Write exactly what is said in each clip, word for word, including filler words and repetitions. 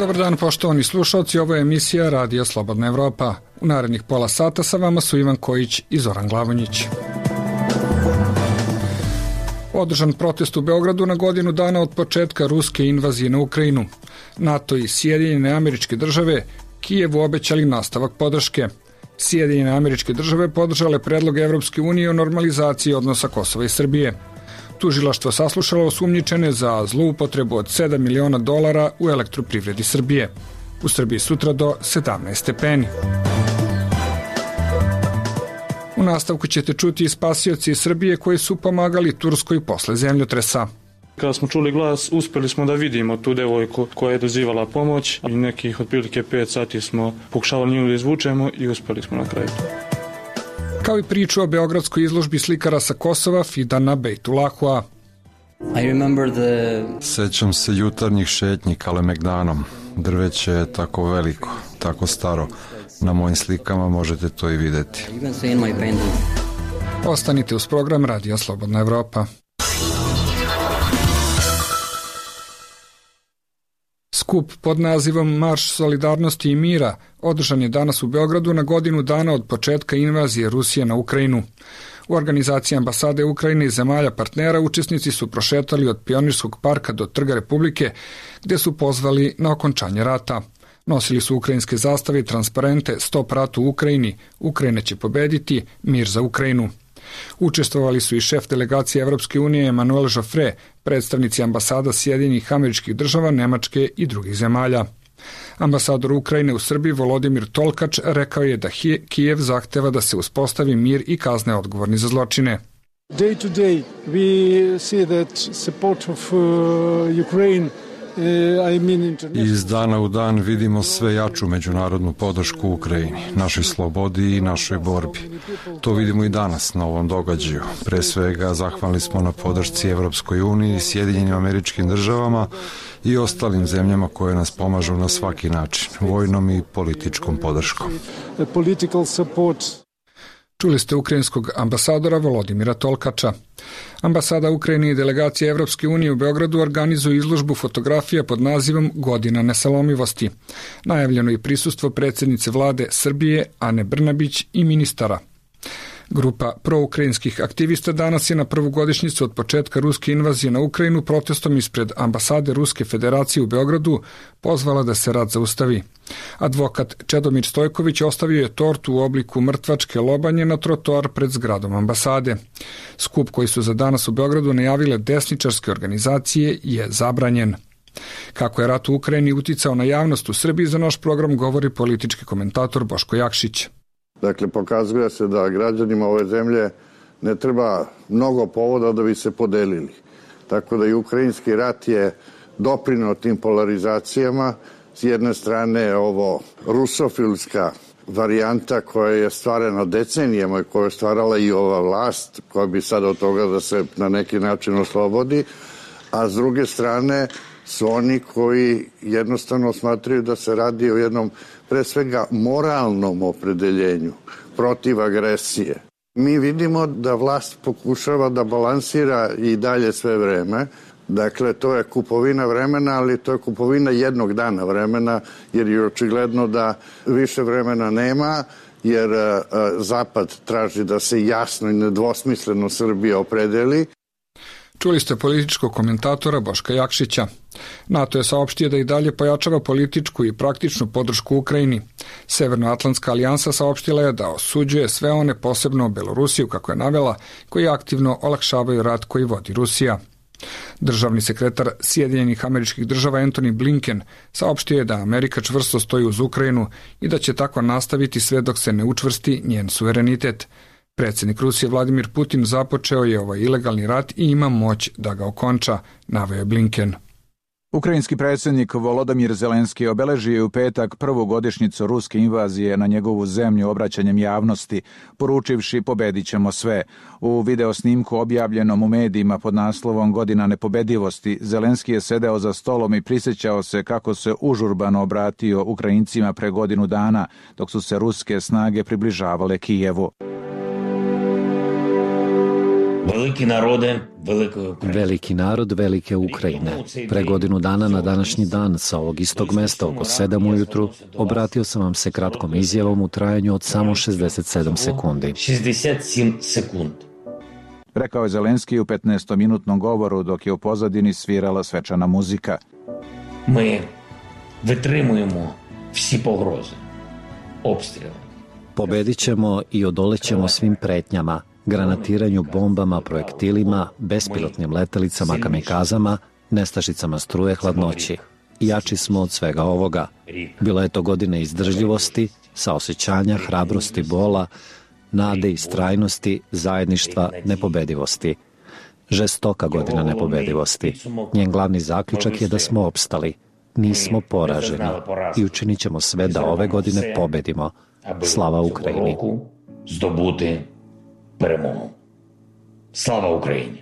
Dobar dan, poštovani slušalci, ovo je emisija Radio Slobodna Evropa. U narednih pola sata sa vama su Ivan Kojić i Zoran Glavonjić. Održan protest u Beogradu na godinu dana od početka ruske invazije na Ukrajinu. NATO i Sjedinjene Američke Države Kijevu obećali nastavak podrške. Sjedinjene Američke Države podržale predlog Evropske unije o normalizaciji odnosa Kosova i Srbije. Tužilaštvo saslušalo osumnjičene za zloupotrebu od sedam miliona dolara u Elektroprivredi Srbije. U Srbiji sutra do sedamnaest stepeni. U nastavku ćete čuti i spasioci iz Srbije koji su pomagali Turskoj posle zemljotresa. Kada smo čuli glas, uspeli smo da vidimo tu devojku koja je dozivala pomoć i nekih otprilike pet sati smo pokušavali nju da izvučemo i uspeli smo na kraju. Kao i priču o beogradskoj izložbi slikara sa Kosova Fidana Bejtulahua. The... Sećam se jutarnjih šetnji Kalemegdanom. Drveće je tako veliko, tako staro. Na mojim slikama možete to i videti. Ostanite uz program Radio Slobodna Evropa. Skup pod nazivom Marš solidarnosti i mira održan je danas u Beogradu na godinu dana od početka invazije Rusije na Ukrajinu. U organizaciji ambasade Ukrajine i zemalja partnera učesnici su prošetali od Pionirskog parka do Trga Republike, gde su pozvali na okončanje rata. Nosili su ukrajinske zastave i transparente Stop ratu u Ukrajini, Ukrajina će pobediti, mir za Ukrajinu. Učestvovali su i šef delegacije Evropske unije Emanuel Joffre, predstavnici ambasada Sjedinjenih Američkih Država, Nemačke i drugih zemalja. Ambasador Ukrajine u Srbiji Volodimir Tolkač rekao je da Kijev zahteva da se uspostavi mir i kazne odgovorni za zločine. Day to day we see that support of uh, Ukraine Iz dana u dan vidimo sve jaču međunarodnu podršku Ukrajini, našoj slobodi i našoj borbi. To vidimo i danas na ovom događaju. Pre svega zahvalni smo na podršci Evropskoj uniji, Sjedinjenim Američkim Državama i ostalim zemljama koje nas pomažu na svaki način, vojnom i političkom podrškom. Čuli ste ukrajinskog ambasadora Volodimira Tolkača. Ambasada Ukrajine i delegacija Evropske unije u Beogradu organizuju izložbu fotografija pod nazivom Godina nesalomivosti. Najavljeno je prisustvo predsjednice vlade Srbije Ane Brnabić i ministara. Grupa proukrajinskih aktivista danas je na prvu godišnjicu od početka ruske invazije na Ukrajinu protestom ispred ambasade Ruske federacije u Beogradu pozvala da se rat zaustavi. Advokat Čedomir Stojković ostavio je tortu u obliku mrtvačke lobanje na trotoar pred zgradom ambasade. Skup koji su za danas u Beogradu najavile desničarske organizacije je zabranjen. Kako je rat u Ukrajini uticao na javnost u Srbiji, za naš program govori politički komentator Boško Jakšić. Dakle, pokazuje se da građanima ove zemlje ne treba mnogo povoda da bi se podelili. Tako da i ukrajinski rat je doprineo tim polarizacijama. S jedne strane ovo rusofilska varijanta koja je stvarena decenijama i koja je stvarala i ova vlast, koja bi sad od toga da se na neki način oslobodi, a s druge strane su oni koji jednostavno smatraju da se radi o jednom pre svega moralnom opredeljenju protiv agresije. Mi vidimo da vlast pokušava da balansira i dalje sve vreme. Dakle, to je kupovina vremena, ali to je kupovina jednog dana vremena, jer je očigledno da više vremena nema, jer a, a, Zapad traži da se jasno i nedvosmisleno Srbija opredeli. Čuli ste političkog komentatora Boška Jakšića. NATO je saopštio da i dalje pojačava političku i praktičnu podršku Ukrajini. Severnoatlantska alijansa saopštila je da osuđuje sve one, posebno Belorusiju, kako je navela, koji aktivno olakšavaju rat koji vodi Rusija. Državni sekretar Sjedinjenih Američkih Država Antony Blinken saopštio je da Amerika čvrsto stoji uz Ukrajinu i da će tako nastaviti sve dok se ne učvrsti njen suverenitet. Predsjednik Rusije Vladimir Putin započeo je ovaj ilegalni rat i ima moć da ga okonča, naveo je Blinken. Ukrajinski predsjednik Volodimir Zelenski obeležio je u petak prvu godišnjicu ruske invazije na njegovu zemlju obraćanjem javnosti, poručivši pobedit ćemo sve. U video snimku objavljenom u medijima pod naslovom Godina nepobedivosti, Zelenski je sedeo za stolom i prisjećao se kako se užurbano obratio Ukrajincima pre godinu dana, dok su se ruske snage približavale Kijevu. Veliki narode, veliko Ukrajine. Veliki narod velike Ukrajine. Pre godinu dana na današnji dan sa ovog istog mesta oko sedam ujutru obratio sam vam se kratkom izjavom u trajanju od samo šezdeset sedam sekundi. šezdeset sedam sekund. Rekao je Zelenski u petnaestominutnom govoru dok je u pozadini svirala svečana muzika. Mi vytrimujemo vsi pogroze, obstrela. Pobedit ćemo i odolećemo svim pretnjama, granatiranju bombama, projektilima, bespilotnim letelicama, kamikazama, nestašicama struje, hladnoći. Jači smo od svega ovoga. Bilo je to godine izdržljivosti, saosećanja, hrabrosti, bola, nade i strajnosti, zajedništva, nepobedivosti. Žestoka godina nepobedivosti. Njen glavni zaključak je da smo opstali. Nismo poraženi i učinit ćemo sve da ove godine pobedimo. Slava Ukrajini. Здобути перемогу. Слава Україні!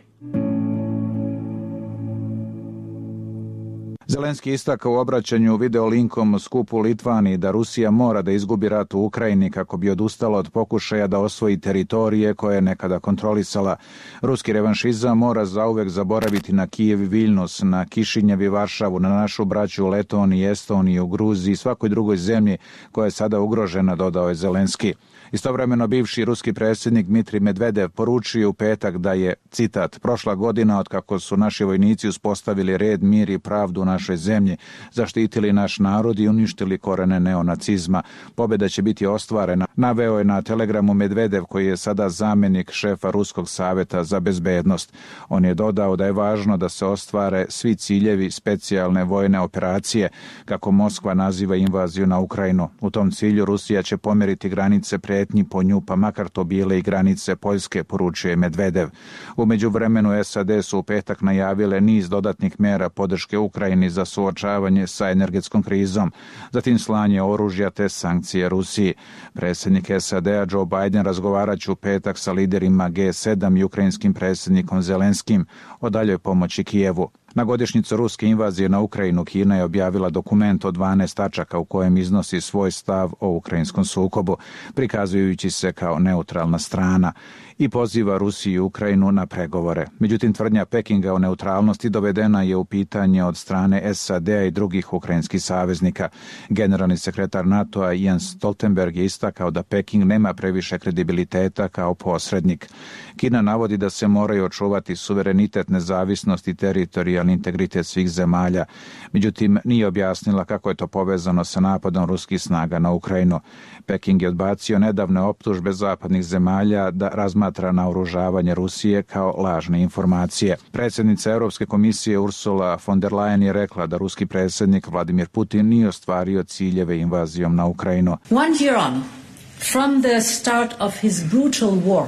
Zelenski istakao u obraćanju video linkom skupu u Litvaniji da Rusija mora da izgubi rat u Ukrajini kako bi odustala od pokušaja da osvoji teritorije koje je nekada kontrolisala. Ruski revanšizam mora zauvek zaboraviti na Kijev i Viljnus, na Kišinjev i Varšavu, na našu braću u Letoniji, Estoniji, u Gruziji i svakoj drugoj zemlji koja je sada ugrožena, dodao je Zelenski. Istovremeno bivši ruski predsjednik Dmitrij Medvedev poručio u petak da je, citat, prošla godina od kako su naši vojnici uspostavili red, mir i pravdu u našoj zemlji, zaštitili naš narod i uništili korene neonacizma. Pobjeda će biti ostvarena, naveo je na telegramu Medvedev koji je sada zamjenik šefa Ruskog saveta za bezbednost. On je dodao da je važno da se ostvare svi ciljevi specijalne vojne operacije, kako Moskva naziva invaziju na Ukrajinu. U tom cilju Rusija će pomjeriti granice pretnji po nju, pa makar to bile i granice Poljske, poručuje Medvedev. U međuvremenu S A D su u petak najavile niz dodatnih mera podrške Ukrajini za suočavanje sa energetskom krizom, zatim slanje oružja te sankcije Rusiji. Predsjednik S A D-a Joe Biden razgovarat će u petak sa liderima G sedam i ukrajinskim predsjednikom Zelenskim o daljoj pomoći Kijevu. Na godišnjicu ruske invazije na Ukrajinu Kina je objavila dokument od dvanaest tačaka u kojem iznosi svoj stav o ukrajinskom sukobu, prikazujući se kao neutralna strana i poziva Rusiju i Ukrajinu na pregovore. Međutim, tvrdnja Pekinga o neutralnosti dovedena je u pitanje od strane S A D-a i drugih ukrajinskih saveznika. Generalni sekretar NATO-a Jens Stoltenberg je istakao da Peking nema previše kredibiliteta kao posrednik. Kina navodi da se moraju očuvati suverenitet, nezavisnost i teritorijalni integritet svih zemalja. Međutim, nije objasnila kako je to povezano sa napadom ruskih snaga na Ukrajinu. Peking je odbacio nedavne optužbe zapadnih zemalja da razmatra naoružavanje Rusije kao lažne informacije. Predsjednica Europske komisije Ursula von der Leyen je rekla da ruski predsjednik Vladimir Putin nije ostvario ciljeve invazijom na Ukrajinu. One year on, from the start of his brutal war,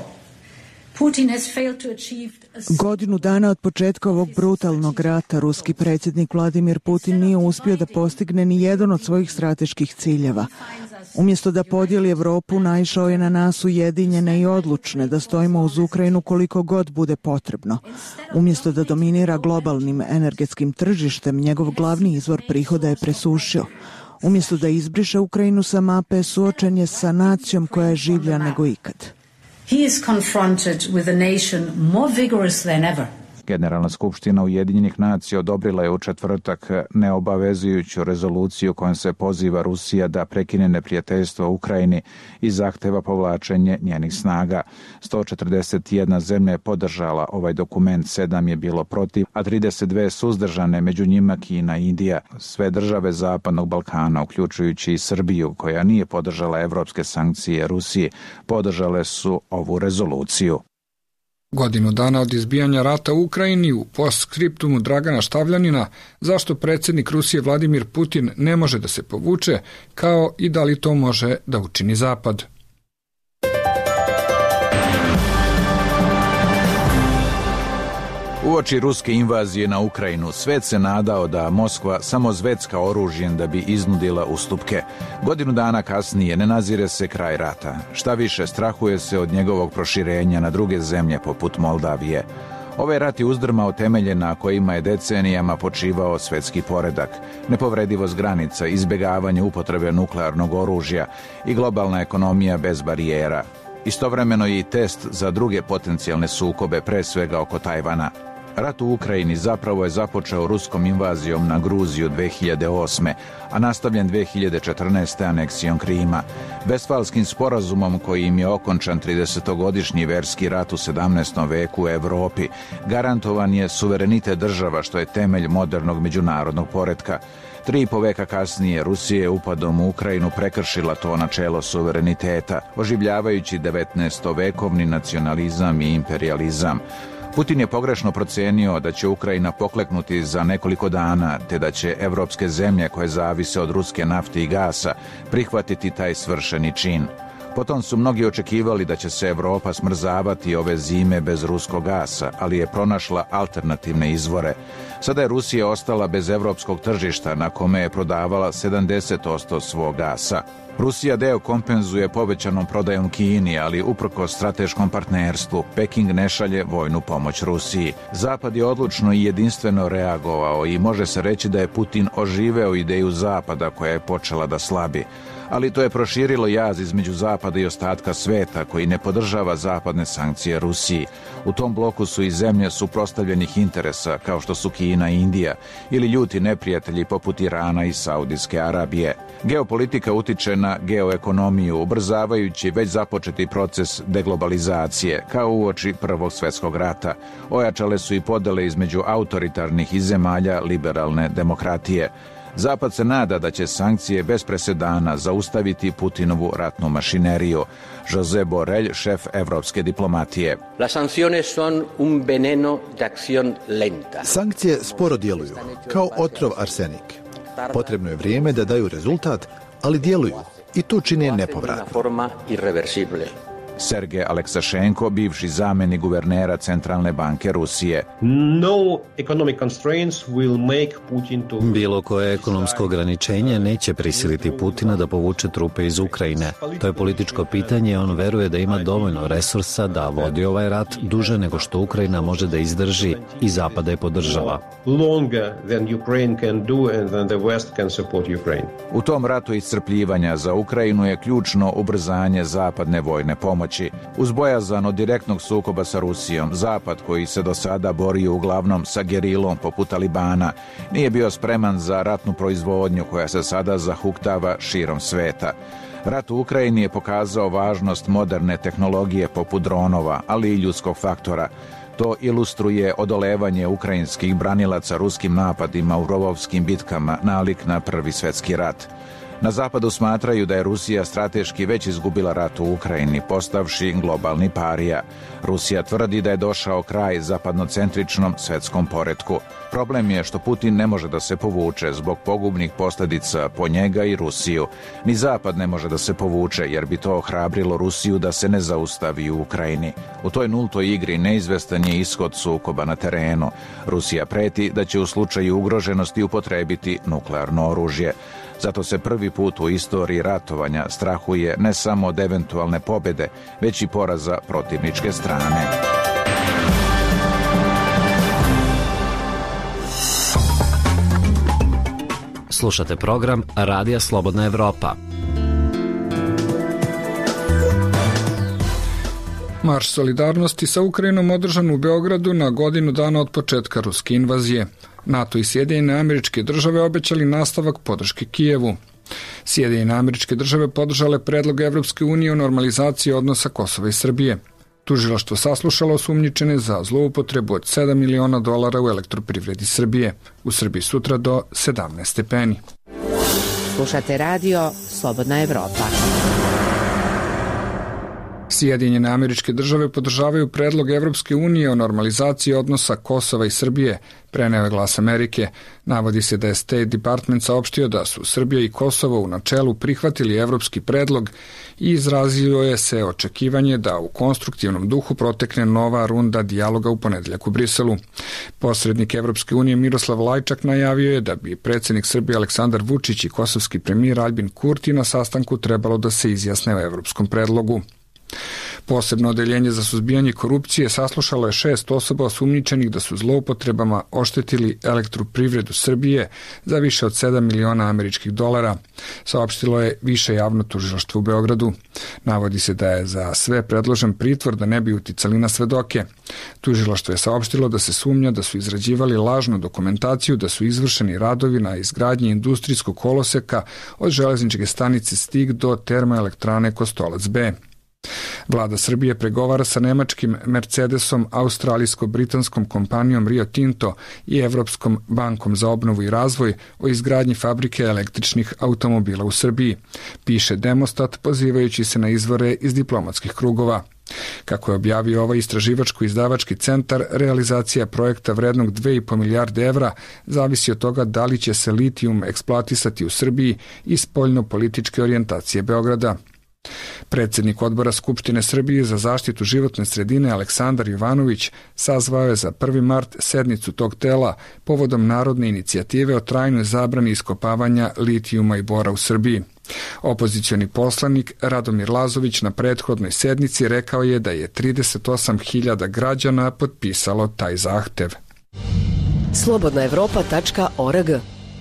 Godinu dana od početka ovog brutalnog rata ruski predsjednik Vladimir Putin nije uspio da postigne ni jedan od svojih strateških ciljeva. Umjesto da podijeli Evropu, naišao je na nas ujedinjene i odlučne da stojimo uz Ukrajinu koliko god bude potrebno. Umjesto da dominira globalnim energetskim tržištem, njegov glavni izvor prihoda je presušio. Umjesto da izbriše Ukrajinu sa mape, suočen je sa nacijom koja je življa nego ikad. He is confronted with a nation more vigorous than ever. Generalna skupština Ujedinjenih nacija odobrila je u četvrtak neobavezujuću rezoluciju kojom se poziva Rusija da prekine neprijateljstvo u Ukrajini i zahteva povlačenje njenih snaga. sto četrdeset jedna zemlja je podržala ovaj dokument, sedam je bilo protiv, a trideset dve suzdržane, među njima Kina i Indija. Sve države Zapadnog Balkana, uključujući i Srbiju, koja nije podržala evropske sankcije Rusiji, podržale su ovu rezoluciju. Godinu dana od izbijanja rata u Ukrajini u postskriptumu Dragana Štavljanina zašto predsjednik Rusije Vladimir Putin ne može da se povuče, kao i da li to može da učini Zapad. Uoči ruske invazije na Ukrajinu, svet se nadao da Moskva samo zvecka oružjem da bi iznudila ustupke. Godinu dana kasnije ne nazire se kraj rata. Šta više, strahuje se od njegovog proširenja na druge zemlje poput Moldavije. Ovaj rat je uzdrmao temelje na kojima je decenijama počivao svetski poredak, nepovredivost granica, izbjegavanje upotrebe nuklearnog oružja i globalna ekonomija bez barijera. Istovremeno je i test za druge potencijalne sukobe, pre svega oko Tajvana. Rat u Ukrajini zapravo je započeo ruskom invazijom na Gruziju dve hiljade osme, a nastavljen dve hiljade četrnaeste. aneksijom Krima. Vestfalskim sporazumom kojim je okončan tridesetogodišnji verski rat u sedamnaestom veku u Evropi, garantovan je suverenitet država, što je temelj modernog međunarodnog poretka. Tri i po veka kasnije Rusija je upadom u Ukrajinu prekršila to načelo suvereniteta, oživljavajući devetnaestovekovni nacionalizam i imperializam. Putin je pogrešno procenio da će Ukrajina pokleknuti za nekoliko dana, te da će evropske zemlje koje zavise od ruske nafte i gasa prihvatiti taj svršeni čin. Potom su mnogi očekivali da će se Evropa smrzavati ove zime bez ruskog gasa, ali je pronašla alternativne izvore. Sada je Rusija ostala bez evropskog tržišta na kome je prodavala sedamdeset posto svog gasa. Rusija deo kompenzuje povećanom prodajom Kini, ali uprkos strateškom partnerstvu, Peking ne šalje vojnu pomoć Rusiji. Zapad je odlučno i jedinstveno reagovao i može se reći da je Putin oživeo ideju Zapada koja je počela da slabi. Ali to je proširilo jaz između Zapada i ostatka sveta koji ne podržava zapadne sankcije Rusiji. U tom bloku su i zemlje suprotstavljenih interesa kao što su Kina i Indija ili ljuti neprijatelji poput Irana i Saudijske Arabije. Geopolitika utiče na geoekonomiju, ubrzavajući već započeti proces deglobalizacije, kao uoči Prvog svjetskog rata. Ojačale su i podele između autoritarnih i zemalja liberalne demokratije. Zapad se nada da će sankcije bez presedana zaustaviti Putinovu ratnu mašineriju. José Borrell, šef evropske diplomatije. Las sanciones son un veneno de acción lenta. Sankcije sporo djeluju, kao otrov arsenik. Potrebno je vrijeme da daju rezultat, ali djeluju i to čine nepovratno. Sergej Aleksašenko, bivši zamjenik guvernera Centralne banke Rusije. No economic constraints will make Putin to... Bilo koje ekonomsko ograničenje neće prisiliti Putina da povuče trupe iz Ukrajine. To je političko pitanje i on veruje da ima dovoljno resursa da vodi ovaj rat duže nego što Ukrajina može da izdrži i Zapada je podržava. Longer than Ukraine can do and than the West can support Ukraine. U tom ratu iscrpljivanja za Ukrajinu je ključno ubrzanje zapadne vojne pomoći. Uz bojazan od direktnog sukoba sa Rusijom, Zapad, koji se do sada borio uglavnom sa gerilom poput Talibana, nije bio spreman za ratnu proizvodnju koja se sada zahuktava širom sveta. Rat u Ukrajini je pokazao važnost moderne tehnologije poput dronova, ali i ljudskog faktora. To ilustruje odolevanje ukrajinskih branilaca ruskim napadima u rovovskim bitkama nalik na Prvi svjetski rat. Na Zapadu smatraju da je Rusija strateški već izgubila rat u Ukrajini, postavši globalni parija. Rusija tvrdi da je došao kraj zapadnocentričnom svetskom poretku. Problem je što Putin ne može da se povuče zbog pogubnih posljedica po njega i Rusiju. Ni Zapad ne može da se povuče jer bi to ohrabrilo Rusiju da se ne zaustavi u Ukrajini. U toj nultoj igri neizvestan je ishod sukoba na terenu. Rusija preti da će u slučaju ugroženosti upotrebiti nuklearno oružje. Zato se prvi put u istoriji ratovanja strahuje ne samo od eventualne pobjede, već i poraza protivničke strane. Slušate program Radija Slobodna Evropa. Marš solidarnosti sa Ukrajinom održan u Beogradu na godinu dana od početka ruske invazije. NATO i Sjedinjene Američke Države obećali nastavak podrške Kijevu. Sjedinjene Američke Države podržale predlog Evropske unije o normalizaciji odnosa Kosova i Srbije. Tužilaštvo saslušalo osumnjičene za zloupotrebu od sedam miliona dolara u elektroprivredi Srbije. U Srbiji sutra do sedamnaest stepeni. Slušate radio Slobodna Evropa. Sjedinjene Američke Države podržavaju predlog Evropske unije o normalizaciji odnosa Kosova i Srbije, preneo je Glas Amerike. Navodi se da je State Department saopštio da su Srbija i Kosovo u načelu prihvatili evropski predlog i izrazio je se očekivanje da u konstruktivnom duhu protekne nova runda dijaloga u ponedeljak u Briselu. Posrednik Evropske unije Miroslav Lajčak najavio je da bi predsjednik Srbije Aleksandar Vučić i kosovski premijer Aljbin Kurti na sastanku trebalo da se izjasne o evropskom predlogu. Posebno odeljenje za suzbijanje korupcije saslušalo je šest osoba osumnjičenih da su zloupotrebama oštetili Elektroprivredu Srbije za više od sedam miliona američkih dolara, saopštilo je Više javno tužilaštvo u Beogradu. Navodi se da je za sve predložen pritvor da ne bi uticali na svedoke. Tužilaštvo je saopštilo da se sumnja da su izrađivali lažnu dokumentaciju da su izvršeni radovi na izgradnji industrijskog koloseka od železničke stanice Stig do termoelektrane Kostolac B. Vlada Srbije pregovara sa nemačkim Mercedesom, australijsko-britanskom kompanijom Rio Tinto i Evropskom bankom za obnovu i razvoj o izgradnji fabrike električnih automobila u Srbiji, piše Demostat pozivajući se na izvore iz diplomatskih krugova. Kako je objavio ovaj istraživačko-izdavački centar, realizacija projekta vrednog dve i po milijarde evra zavisi od toga da li će se litijum eksploatisati u Srbiji i spoljno-političke orijentacije Beograda. Predsjednik odbora Skupštine Srbije za zaštitu životne sredine Aleksandar Jovanović sazvao je za prvi mart sednicu tog tela povodom narodne inicijative o trajnoj zabrani iskopavanja litijuma i bora u Srbiji. Opozicioni poslanik Radomir Lazović na prethodnoj sednici rekao je da je trideset osam hiljada građana potpisalo taj zahtev. slobodna evropa tačka org.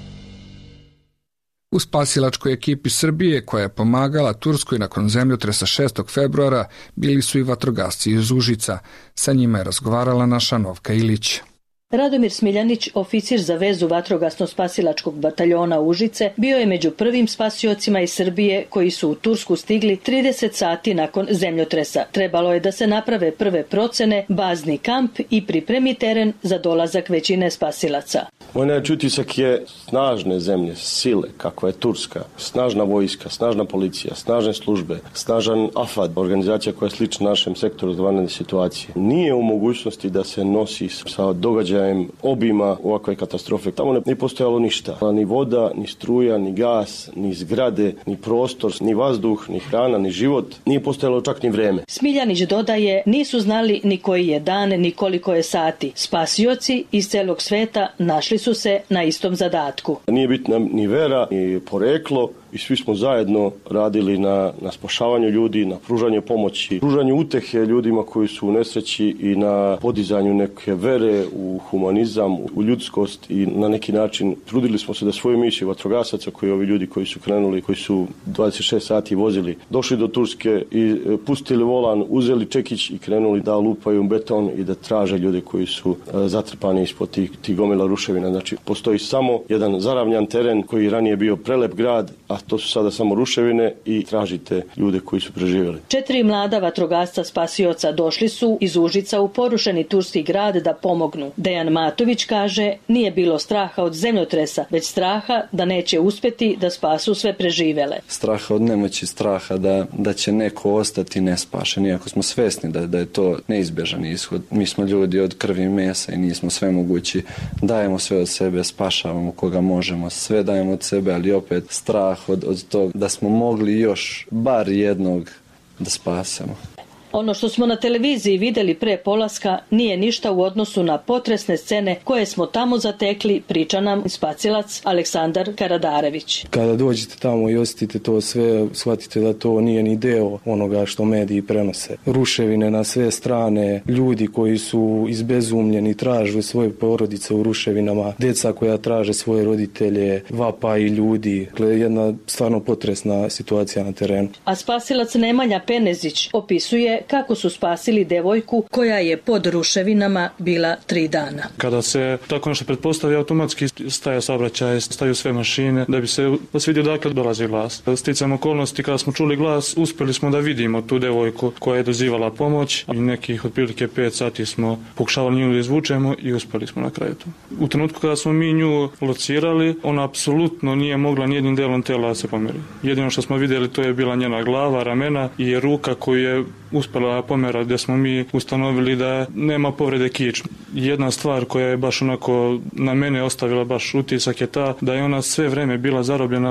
U spasilačkoj ekipi Srbije, koja je pomagala Turskoj nakon zemljotresa šestog februara, bili su i vatrogasci iz Užica. Sa njima je razgovarala naša Novka Ilić. Radomir Smiljanić, oficir za vezu vatrogasno-spasilačkog bataljona Užice, bio je među prvim spasiocima iz Srbije koji su u Tursku stigli trideset sati nakon zemljotresa. Trebalo je da se naprave prve procene, bazni kamp i pripremi teren za dolazak većine spasilaca. Moj najjači utisak je snažne zemlje, sile, kakva je Turska, snažna vojska, snažna policija, snažne službe, snažan AFAD, organizacija koja je slična našem sektoru za vanredne situacije. Nije u mogućnosti da se nosi sa događajem obima ovakve katastrofe. Tamo ne, ne postojalo ništa. Ni voda, ni struja, ni gas, ni zgrade, ni prostor, ni vazduh, ni hrana, ni život. Nije postojalo čak ni vreme. Smiljanić dodaje, nisu znali ni koji je dan, ni koliko je sati. Spasioci iz celog sveta našli su se na istom zadatku. Nije bitna ni vera, ni poreklo, i svi smo zajedno radili na, na spašavanju ljudi, na pružanju pomoći, pružanju utehe ljudima koji su u nesreći i na podizanju neke vere u humanizam, u ljudskost i na neki način trudili smo se da svoju misiju vatrogasaca koji ovi ljudi koji su krenuli, koji su dvadeset šest sati vozili, došli do Turske i pustili volan, uzeli čekić i krenuli da lupaju beton i da traže ljude koji su zatrpani ispod tih, tih gomila ruševina. Znači, postoji samo jedan zaravnjan teren koji je ranije bio prelep grad, a to su sada samo ruševine i tražite ljude koji su preživjeli. Četiri mlada vatrogasca spasioca došli su iz Užica u porušeni turski grad da pomognu. Dejan Matović kaže, nije bilo straha od zemljotresa, već straha da neće uspjeti da spasu sve preživele. Straha od nemoći, straha da, da će neko ostati nespašen, iako smo svesni da, da je to neizbježan ishod. Mi smo ljudi od krvi i mesa i nismo sve mogući. Dajemo sve od sebe, spašavamo koga možemo, sve dajemo od sebe, ali opet strah od, od toga da smo mogli još bar jednog da spasemo. Ono što smo na televiziji vidjeli pre polaska nije ništa u odnosu na potresne scene koje smo tamo zatekli, priča nam spasilac Aleksandar Karadarević. Kada dođete tamo i osjetite to sve, shvatite da to nije ni deo onoga što mediji prenose. Ruševine na sve strane, ljudi koji su izbezumljeni, tražu svoje porodice u ruševinama, djeca koja traže svoje roditelje, vapa i ljudi. Jedna stvarno potresna situacija na terenu. A spasilac Nemanja Penezić opisuje kako su spasili devojku koja je pod ruševinama bila tri dana. Kada se tako nešto pretpostavi, automatski staje saobraćaj, staju sve mašine da bi se osvidio dakle dolazi glas. Sticam okolnosti, kada smo čuli glas, uspjeli smo da vidimo tu devojku koja je dozivala pomoć i nekih otprilike pet sati smo pokušavali nju da izvučemo i uspjeli smo na kraju to. U trenutku kada smo mi nju locirali, ona apsolutno nije mogla nijednim delom tela da se pomeri. Jedino što smo vidjeli to je bila njena glava, ramena i ruka koju je uspjela pomera, gdje smo mi ustanovili da nema povrede kičme. Jedna stvar koja je baš onako na mene ostavila baš utisak je ta da je ona sve vreme bila zarobljena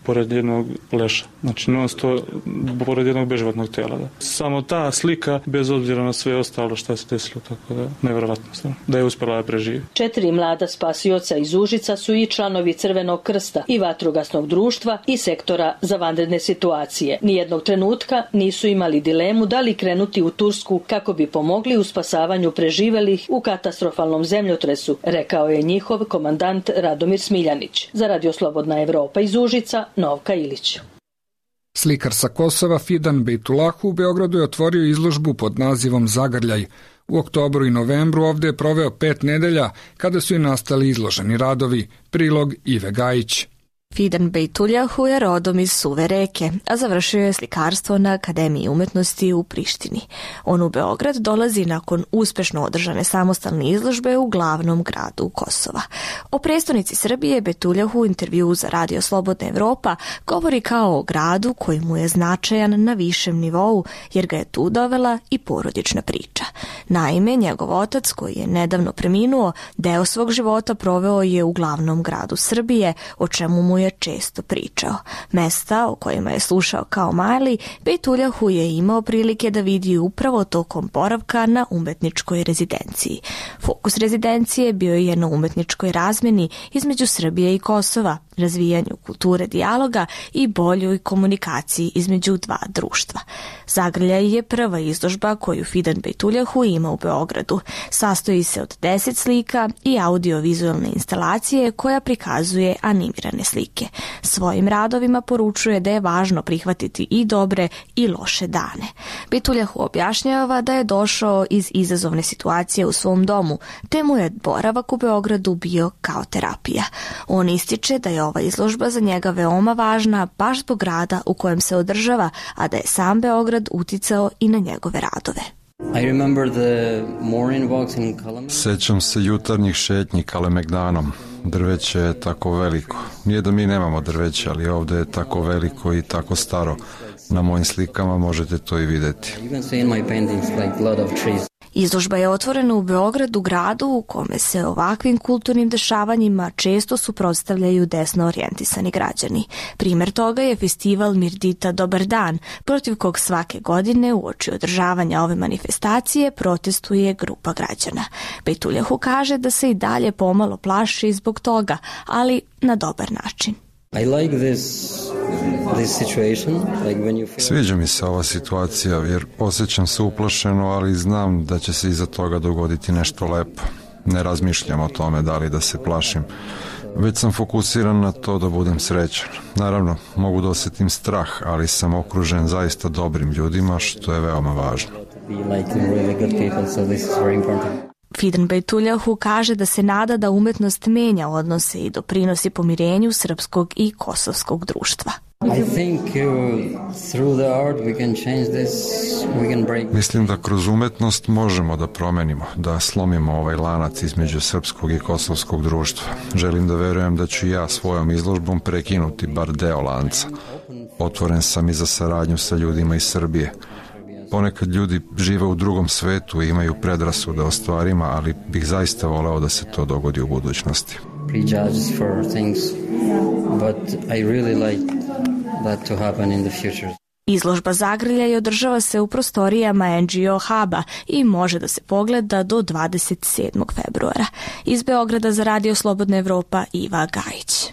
pored jednog leša. Znači non sto pored jednog beživotnog tela. Da. Samo ta slika, bez obzira na sve ostalo što se desilo, tako da nevjerovatno da je uspjela da preživi. Četiri mlada spasioca iz Užica su i članovi Crvenog krsta i vatrogasnog društva i sektora za vanredne situacije. Nijednog trenutka nisu imali dilemu da li krenuti u Tursku kako bi pomogli u spasavanju preživelih u katastrofalnom zemljotresu, rekao je njihov komandant Radomir Smiljanić. Za Radio Slobodna Evropa iz Užica, Novka Ilić. Slikar sa Kosova Fidan Bejtulahu u Beogradu je otvorio izložbu pod nazivom Zagrljaj. U oktobru i novembru ovde je proveo pet nedelja kada su i nastali izloženi radovi. Prilog Ive Gajić. Fidan Bejtullahu je rodom iz Suve Reke, a završio je slikarstvo na Akademiji umetnosti u Prištini. On u Beograd dolazi nakon uspešno održane samostalne izložbe u glavnom gradu Kosova. O prestonici Srbije Bejtullahu u intervjuu za Radio Slobodna Evropa govori kao o gradu koji mu je značajan na višem nivou, jer ga je tu dovela i porodična priča. Naime, njegov otac, koji je nedavno preminuo, deo svog života proveo je u glavnom gradu Srbije, o čemu mu je često pričao. Mesta o kojima je slušao kao mali, Bejtullahu je imao prilike da vidi upravo tokom boravka na umetničkoj rezidenciji. Fokus rezidencije bio je na umetničkoj razmeni između Srbije i Kosova, razvijanju kulture dijaloga i boljoj komunikaciji između dva društva. Zagrljaj je prva izložba koju Fidan Bejtullahu ima u Beogradu. Sastoji se od deset slika i audiovizualne instalacije koja prikazuje animirane slike. Svojim radovima poručuje da je važno prihvatiti i dobre i loše dane. Bejtullahu objašnjava da je došao iz izazovne situacije u svom domu, te mu je boravak u Beogradu bio kao terapija. On ističe da je ova izložba za njega veoma važna baš zbog grada u kojem se održava, a da je sam Beograd uticao i na njegove radove. Sećam se jutarnjih šetnji Kalemegdanom. Drveće je tako veliko. Nije da mi nemamo drveće, ali ovde je tako veliko i tako staro. Na mojim slikama možete to i videti. Izložba je otvorena u Beogradu, gradu u kome se ovakvim kulturnim dešavanjima često suprotstavljaju desno orijentisani građani. Primer toga je festival Mirdita Dobar dan, protiv kog svake godine uoči održavanja ove manifestacije protestuje grupa građana. Bejtullahu kaže da se i dalje pomalo plaši zbog toga, ali na dobar način. I like this, this situation, like when you feel... Sviđa mi se ova situacija jer osjećam se uplašeno, ali znam da će se iza toga dogoditi nešto lepo. Ne razmišljam o tome da li da se plašim. Već sam fokusiran na to da budem srećan. Naravno, mogu da osjetim strah, ali sam okružen zaista dobrim ljudima, što je veoma važno. Fidan Bejtullahu kaže da se nada da umetnost menja odnose i doprinosi pomirenju srpskog i kosovskog društva. Mislim da kroz umetnost možemo da promenimo, da slomimo ovaj lanac između srpskog i kosovskog društva. Želim da verujem da ću ja svojom izložbom prekinuti bar deo lanca. Otvoren sam i za saradnju sa ljudima iz Srbije. Ponekad ljudi žive u drugom svetu i imaju predrasude o stvarima, ali bih zaista voleo da se to dogodi u budućnosti. Izložba Zagrljaj održava se u prostorijama N G O Huba i može da se pogleda do dvadeset sedmog februara. Iz Beograda za Radio Slobodna Evropa, Iva Gajić.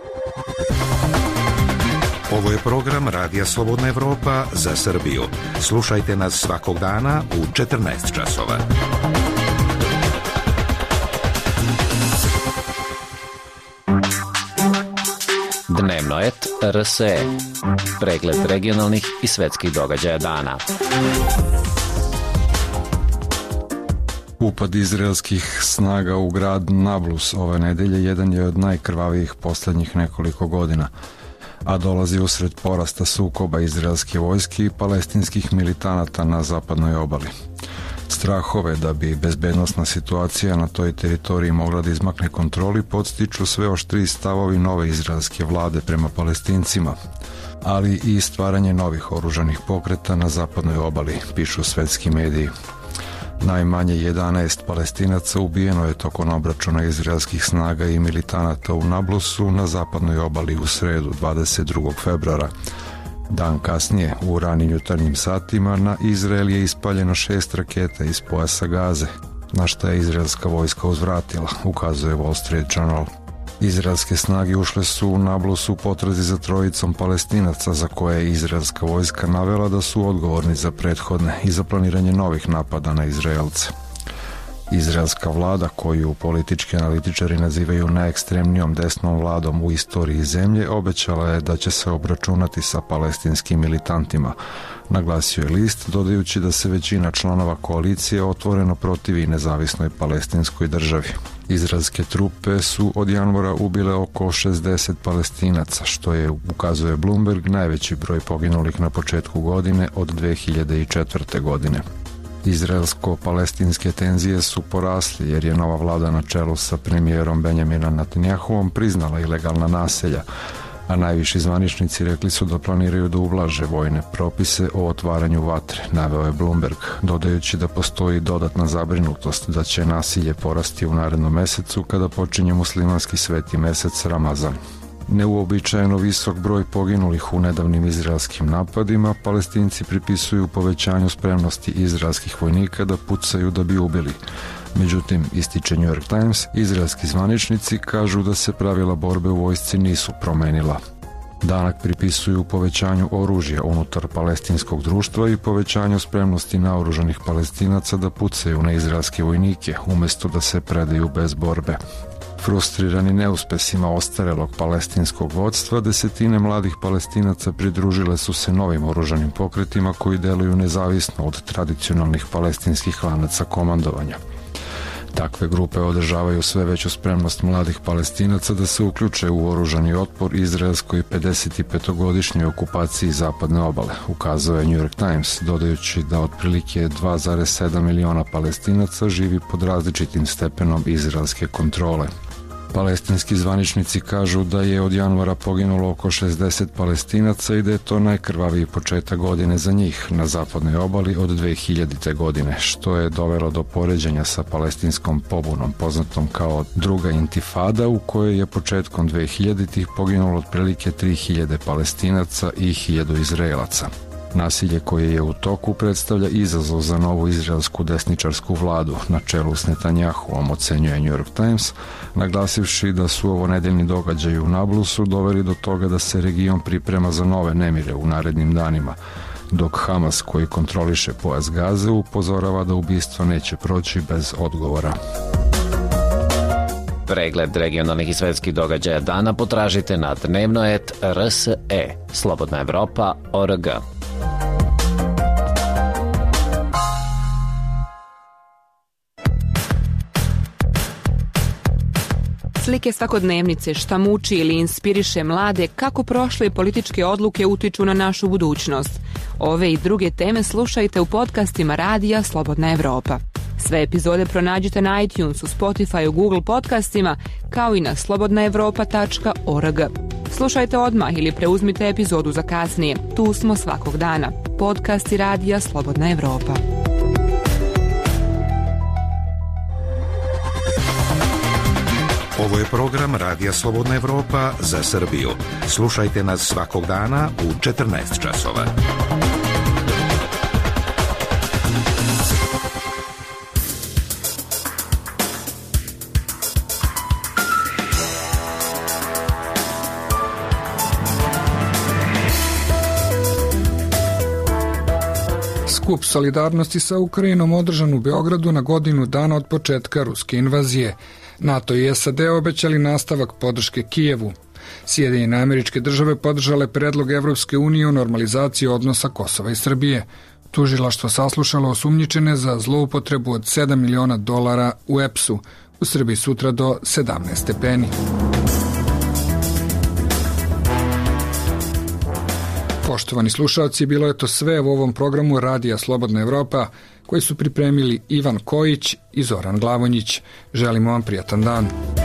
Ovo je program Radija Slobodna Evropa za Srbiju. Slušajte nas svakog dana u četrnaest časova. Dnevno et R S E. Pregled regionalnih i svetskih događaja dana. Upad izraelskih snaga u grad Nablus ove nedelje jedan je od najkrvavijih poslednjih nekoliko godina, a dolazi usred porasta sukoba izraelske vojske i palestinskih militanata na zapadnoj obali. Strahove da bi bezbednosna situacija na toj teritoriji mogla da izmakne kontroli podstiču sve oštriji stavovi nove izraelske vlade prema Palestincima, ali i stvaranje novih oružanih pokreta na zapadnoj obali, pišu svetski mediji. Najmanje jedanaest Palestinaca ubijeno je tokom obračuna izraelskih snaga i militanata u Nablusu na zapadnoj obali u sredu dvadeset drugog februara. Dan kasnije, u ranim jutarnjim satima, na Izrael je ispaljeno šest raketa iz pojasa Gaze, na šta je izraelska vojska uzvratila, ukazuje Wall Street Journal. Izraelske snage ušle su u Nablus u potrazi za trojicom Palestinaca, za koje je izraelska vojska navela da su odgovorni za prethodne i za planiranje novih napada na Izraelce. Izraelska vlada, koju politički analitičari nazivaju najekstremnijom desnom vladom u istoriji zemlje, obećala je da će se obračunati sa palestinskim militantima, naglasio je list, dodajući da se većina članova koalicije otvoreno protivi nezavisnoj palestinskoj državi. Izraelske trupe su od januara ubile oko šezdeset Palestinaca, što je, ukazuje Bloomberg, najveći broj poginulih na početku godine od dve hiljade četvrte. godine. Izraelsko-palestinske tenzije su porasli jer je nova vlada na čelu sa premijerom Benjaminom Netanjahuom priznala ilegalna naselja, a najviši zvaničnici rekli su da planiraju da ublaže vojne propise o otvaranju vatre, naveo je Bloomberg, dodajući da postoji dodatna zabrinutost da će nasilje porasti u narednom mesecu kada počinje muslimanski sveti mesec Ramazan. Neuobičajeno visok broj poginulih u nedavnim izraelskim napadima Palestinci pripisuju povećanju spremnosti izraelskih vojnika da pucaju da bi ubili. Međutim, ističe New York Times, izraelski zvaničnici kažu da se pravila borbe u vojsci nisu promenila. Danak pripisuju povećanju oružja unutar palestinskog društva i povećanju spremnosti naoružanih Palestinaca da pucaju na izraelske vojnike, umjesto da se predaju bez borbe. Frustrirani neuspesima ostarelog palestinskog vodstva, desetine mladih Palestinaca pridružile su se novim oružanim pokretima koji deluju nezavisno od tradicionalnih palestinskih lanaca komandovanja. Takve grupe održavaju sve veću spremnost mladih Palestinaca da se uključe u oružani otpor izraelskoj pedesetipetogodišnjoj okupaciji zapadne obale, ukazuje New York Times, dodajući da otprilike dva zarez sedam miliona Palestinaca živi pod različitim stepenom izraelske kontrole. Palestinski zvaničnici kažu da je od januara poginulo oko šezdeset Palestinaca i da je to najkrvaviji početak godine za njih na zapadnoj obali od dve hiljadite. godine, što je dovelo do poređenja sa palestinskom pobunom, poznatom kao druga intifada, u kojoj je početkom dve hiljaditih poginulo otprilike tri hiljade Palestinaca i hiljadu Izraelaca. Nasilje koje je u toku predstavlja izazov za novu izraelsku desničarsku vladu na čelu s Netanjahuom, ocenjuje New York Times, naglasivši da su ovo nedeljni događaji u Nablusu doveli do toga da se region priprema za nove nemire u narednim danima, dok Hamas, koji kontroliše pojas Gaze, upozorava da ubistvo neće proći bez odgovora. Pregled regionalnih i svetskih događaja dana potražite na dnevnoet R S E, Slobodna Evropa, O R G. Slike svakodnevnice, šta muči ili inspiriše mlade, kako prošle političke odluke utiču na našu budućnost. Ove i druge teme slušajte u podcastima Radija Slobodna Evropa. Sve epizode pronađite na iTunesu, Spotify, Google podcastima, kao i na slobodna evropa tačka org. Slušajte odmah ili preuzmite epizodu za kasnije. Tu smo svakog dana. Podcasti Radija Slobodna Evropa. Ovo je program Radija Slobodna Evropa za Srbiju. Slušajte nas svakog dana u četrnaest časova. Skup solidarnosti sa Ukrajinom održan u Beogradu na godinu dana od početka ruske invazije. NATO i S A D obećali nastavak podrške Kijevu. Sjedinjene Američke Države podržale predlog Evropske unije o normalizaciji odnosa Kosova i Srbije. Tužilaštvo saslušalo osumnjičene za zloupotrebu od sedam miliona dolara u E P S-u. U Srbiji sutra do sedamnaest stepeni. Poštovani slušalci, bilo je to sve u ovom programu Radija Slobodna Evropa, koji su pripremili Ivan Kojić i Zoran Glavonjić. Želimo vam prijatan dan.